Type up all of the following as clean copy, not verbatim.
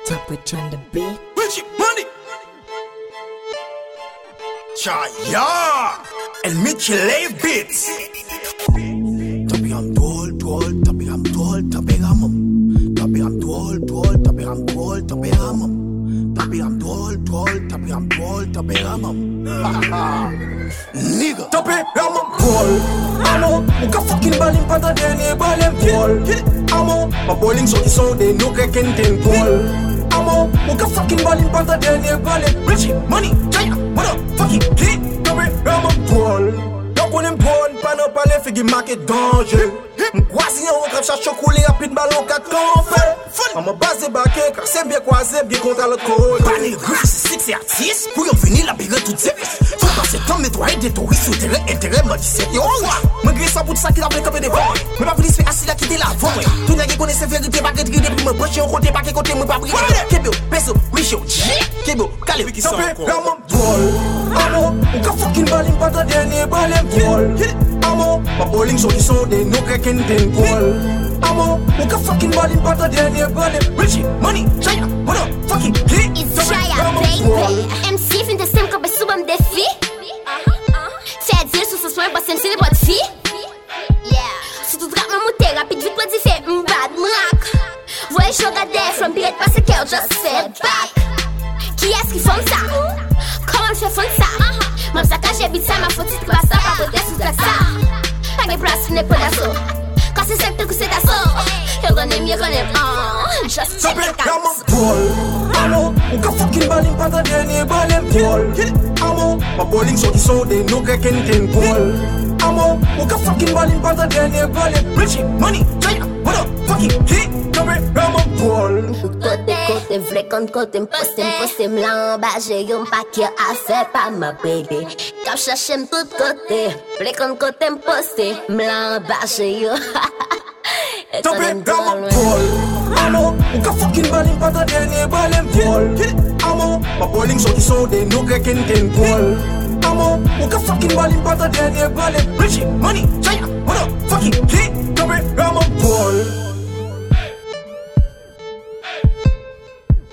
Top it on the beat. Richie Money. Chaya. El Michele Beats. Tabigam dol, tabigam dol, tabigamum. Tabigam dol, tabigam dol, tabigamum. Tabigam dol, tabigam dol, tabigamum. Nigga. Tabigamum dol. Amo, uka fucking balling pata deni balem dol. Amo, ma bowling so iso de no kreken den dol. Amo, uka fucking balling pata deni balem. Richie Money, Chaya, what up, fucking kid. Tabigamum dol. Yo konen bon, pano pale figi market danger. Mkwasi yon wakap sa chokouli rapide balon kat konfe. Ama base bake, kase bien kwaze, bien kontra l'autre côté. Pani grâce, c'est artiste, pour yon venir la pire toute service. Faut passer comme mes doigts et des touristes sous terrain, intérêt, m'a dit c'est yon roi. Malgré ça, pour ça qu'il a fait comme des vents. Mais pas voulu se faire assis là, quitter la vent. Tout n'a qui connaît ses vérités, pas gris depuis me brocher au côté, pas qui côté, me pas briller. Kébio, peso, wicho, Kébio, calé, qui sont encore. Amo, ou ka fucking balling pas ta dernier balem dol. Amo, ma bowling so iso de no kreken den goal. Amo, ou ka fucking balling pas ta dernier balem. Richie Money, Chaya, what up, fucking kid. It's Chaya, baby. MC fin de sem cabe subam defi. Fais dire sous ce soir, parce que c'est les boîtes filles. Si tu drap ma montée rapide, vite, pas d'y faire bad mrak. Voyez, je regarde from pirate parce que girl just sit back. Qui est-ce qui font ça? Comment je fais ça? Même ça quand j'habite ça, ma faute c'est pas ça, pas peut-être sous la ça. Pas de place, n'est pas d'assaut. Quand c'est simple que c'est d'assaut. Je connais, just check it out. Amo, ou ka fucking balling pas ta dernier balem dol. Amo, ma bowling so iso de no kreken den goal. Amo, ou ka fucking balling pas ta dernier balem. Richie Money, Chaya, what up, fucking kid. Côté, vle côté, m'poste m'lambaje yon paquet à faire pas ma baby. Quand cherche tout côté, vle côté, m'poste m'lambaje yon. Amo, ou ka fucking balling pas ta dernier balem dol. Amo, ma bowling so iso de no kreken den goal. Amo, ou ka fucking balling pas ta dernier balem. Richie Money, Chaya, what up, fucking kid. Amo,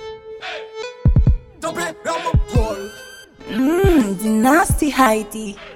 Nasty Heidi.